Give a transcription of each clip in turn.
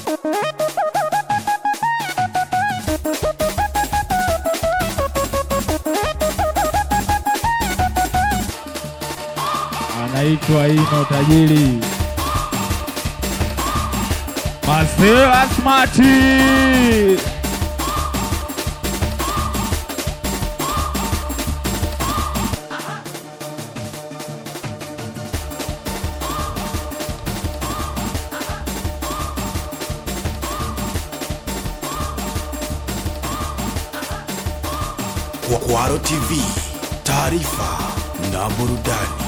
Anaitwa Ino tajiri Masela Smarty. Kwaro TV, taarifa na burudani.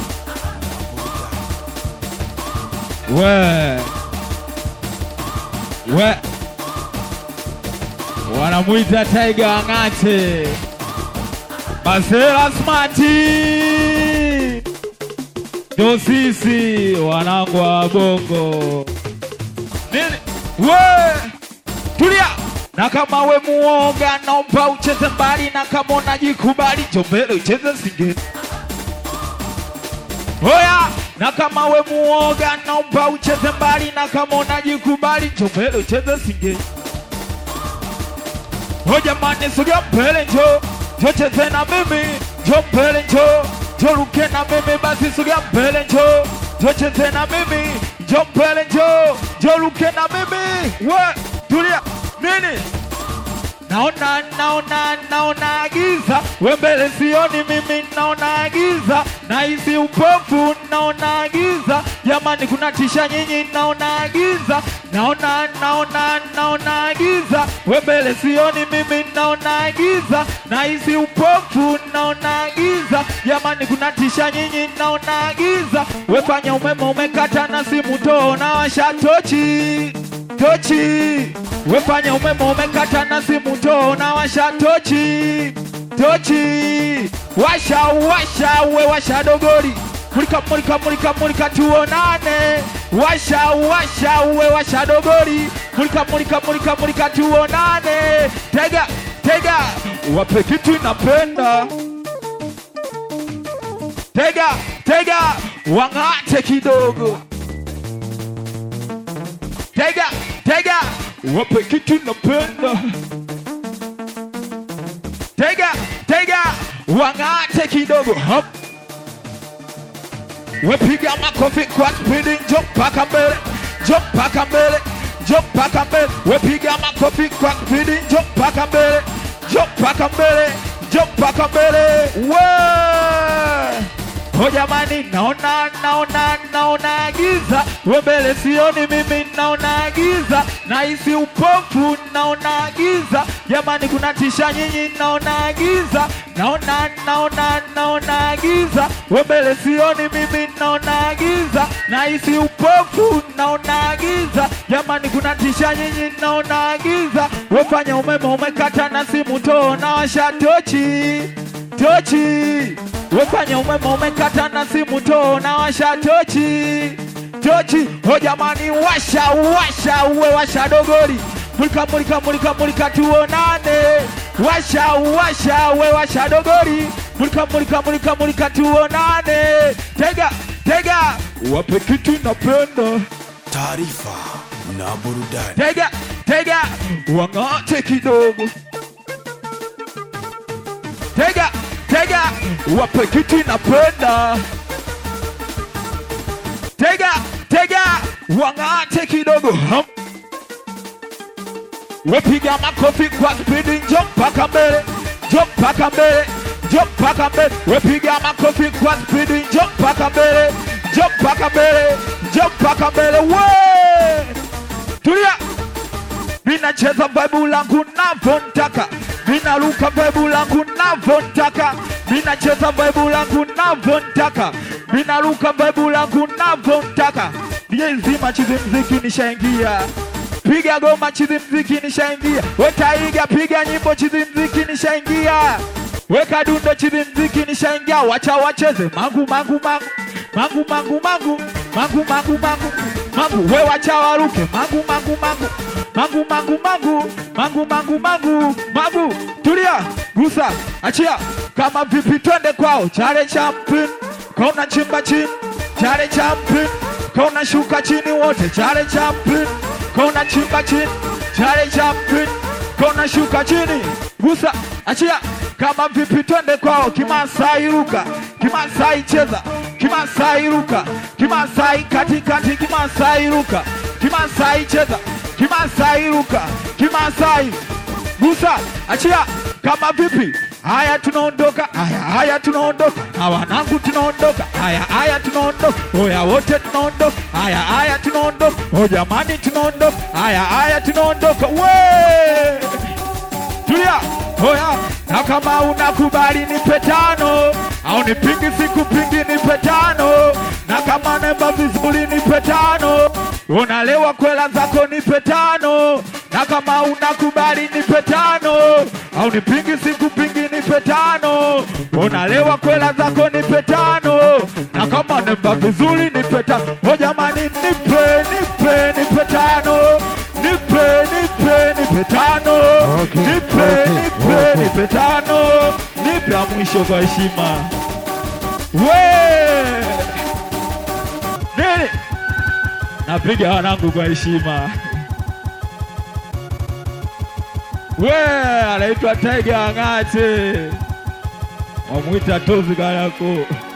Wanamuita Tiger Angate Masela Smarty. Ndo sisi wanangu wa Bongo. Nini? Tulia. Na kama we muoga naomba ucheze mbali, na kama unajikubali chombele ucheze singeli. Oya, na kama we muoga naomba ucheze mbali, na kama unajikubali chombele ucheze singeli. Oh jamani sogea mbele njoo, njoo cheze na mimi, njoo mbele njoo, njoo ruke na mimi basi sogea mbele njoo, njoo cheze na mimi, njoo mbele njoo, njoo ruke na mimi. Tulia. Nini? Naona giza, we mbele sioni mimi naona giza, nahisi upofu naona giza, jamani kuna tisha nyinyi naona giza, naona giza, we mbele sioni mimi naona giza, nahisi upofu naona giza, jamani kuna tisha nyinyi naona giza, we fanya umeme umekata na simu too na washa tochi. Wefanya umeme umekata na simu too na washa tochi. Washa dogori. Mulika tuonane. Washa dogori. Mulika tuonane. Tega. Wape kitu napenda. Tega. Wangate kidogo. Tega, wape kitu napenda. Tega, wangate kidogo. Wepiga makofi kwa spidi, njoo paka mbele. Wepiga makofi kwa spidi, njoo paka mbele. Oh jamani naona giza, we mbele sioni mimi naona giza, nahisi upofu naona giza, jamani kuna tisha nyinyi naona giza, naona giza, we mbele sioni mimi naona giza, nahisi upofu naona giza, jamani kuna tisha nyinyi naona giza, we fanya umeme umekata na simu too na washa tochi. Wefanya umeme umekata na simu too na washa tochi. Oh jamani washa dogori. Mulika tuonane. Washa dogori. Mulika tuonane. Tega. Wape kitu napenda. Taarifa na burudani. Tega. Wangate kidogo. Tega, wape kitu napenda. Tega, wangate kidogo. Wepiga makofi kwa spidi, njoo paka mbele. Wepiga makofi kwa spidi, njoo paka mbele. Tulia. Ninacheza vibe langu navontaka. Ninaruka vibe langu navontaka. Ninacheza vibe langu navontaka. Ninaruka vibe langu navontaka. Nije nzima chizi mziki nishaingia. Piga goma chizi mziki nishaingia. Wetaiga piga nyimbo chizi mziki nishaingia. Weka dundo chizi mziki nishaingia. Wacha wacheze mangu. We wacha waruke mangu. Tulia, gusa, achia. Kama vipi twende kwao. Chale champion, kauna chimba chini. Chale champion, kauna shuka chini wote. Chale champion, kona chimba chini, chale jumping, kona shuka chini, gusa, achia, kama vipi twende kwao, Kimasai ruka, Kimasai cheza, Kimasai ruka, Kimasai katikati, Kimasai ruka, Kimasai cheza, Kimasai ruka, Kimasai gusa, achia, kama vipi, haya tunaondoka, haya tunaondoka, na wanangu tunaondoka, haya tunaondoka, oya wote tunaondoka, haya tunaondoka, o jamani tunaondoka, haya tunaondoka, we tulia, oya, na kama unakubali nipe tano, au nipingi sikupingi nipe tano, na kama nemba vizuri nipe tano, unalewa kwela zako nipe tano, na kama unakubali nipe tano, au nipingi sikupingi nipe tano, unalewa kwela zako nipe tano, na kama nemba vizuri nipe tano, o jamani nipe tano, nipe tano, nipe tano, nipe ya mwisho kwa heshima. Nini? Napiga wanangu kwa heshima. Anaitwa Tiger Angate, wamuita Tozi Karako.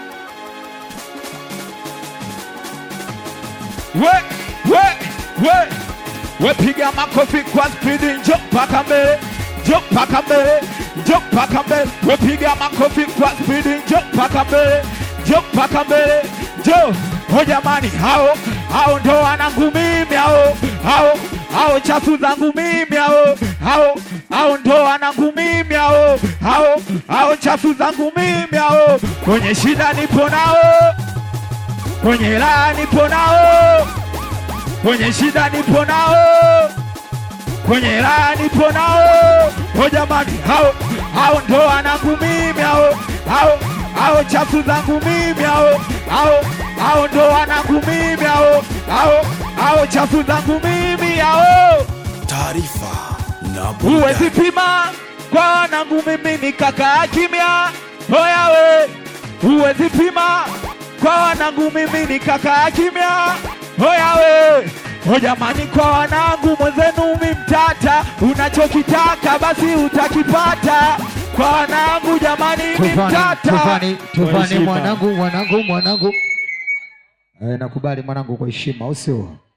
Piga makofi kwa speed, njoo paka mbele, njoo paka mbele, njoo paka mbele. Piga makofi kwa speed, njoo paka mbele, njoo paka mbele, njoo. O jamani, hao ndo wanangu mimi, hao chafu zangu mimi, hao ndo wanangu mimi, hao chafu zangu mimi, kwenye shida nipo nao, kwenye raha nipo nao, kwenye shida nipo nao, kwenye raha nipo nao. O jamani, hao ndo wanangu mimi, hao chafu zangu mimi, hao ndo wanangu mimi, hao chafu zangu mimi, Taarifa na burudani. Huwezi pima kwa wanangu mimi nikakaa kimya, oya we. Huwezi pima kwa wanangu mimi nikakaa kimya, oya we. O jamani, kwa wanangu mwenzenu mimtata, unachokitaka basi utakipata. Kwa wanangu jamani mimtata. Tufani mwanangu. Nakubali mwanangu kwa heshima, usio